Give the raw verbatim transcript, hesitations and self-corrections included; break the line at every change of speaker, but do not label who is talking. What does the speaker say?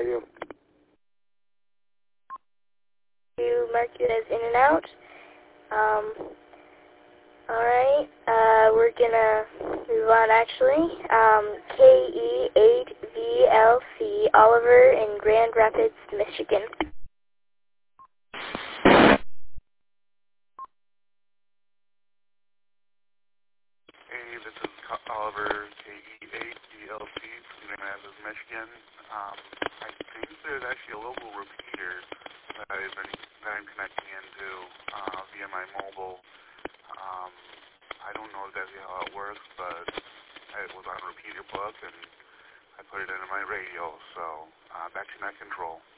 are you?
You mark you as in and out. Um, alright, uh, we're gonna move on actually. Um, K E eight V L C, Oliver in Grand Rapids, Michigan.
Hey, this is Oliver, K E eight V L C, Grand Rapids, Michigan. Um, I think there's actually a local repeater that, I've been, that I'm connecting into uh, via my mobile. Um, I don't know exactly how it works, but it was on repeater book, and I put it into my radio, so uh, back to net control.